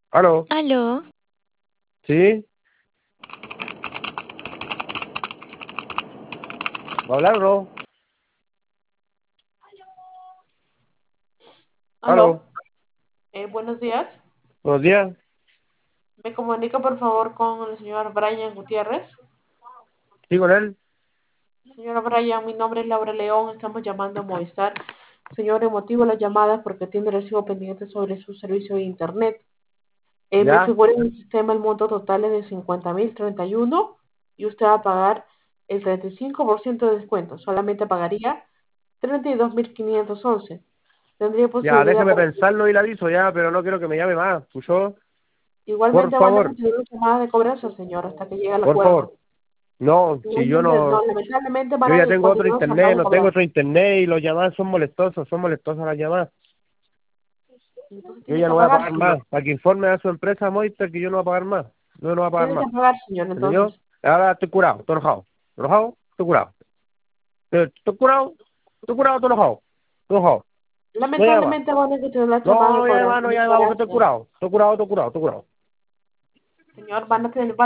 ¿Aló? Aló, ¿Sí? ¿Va a hablar o no? ¿Aló? Aló, buenos días. Buenos días. Me comunica por favor con el señor Brian Gutiérrez. ¿Sí con él? Señora Brian, mi nombre es Laura León, estamos llamando a Movistar. Señor, el motivo de la llamada es porque tiene recibo pendiente sobre su servicio de internet. Me ¿Ya? figura en el sistema el monto total es de 50.031 y usted va a pagar el 35% de descuento. Solamente pagaría 32.511. Tendría Ya, posibilidad déjeme para... pensarlo y le aviso ya, pero no quiero que me llame más. ¿Escuchó? Por Igualmente van a favor, recibir una llamada de cobranza, señor, hasta que llegue al por favor. acuerdo. No, si yo Igualmente, no, no... lamentablemente van Yo ya a tengo otro continuar internet, mandando no tengo cobranza. otro internet y los llamadas son molestosas las llamadas. Entonces Yo tiene ya que no voy a pagar, pagar señor. más. Para que informe a su empresa Moistar que yo no voy a pagar más. Yo no voy a pagar Tiene más. que pagar, señor, ¿Entendió? entonces. Ahora estoy curado, estoy enojado. ¿Estoy enojado? Estoy curado. Estoy curado, estoy enojado. Estoy enojado. No llama. Lamentablemente van a continuar las llamadas No, de no llama, cobranza. no Muchas llama porque estoy gracias. curado. Estoy curado, estoy curado, estoy curado. Señor, van a tener,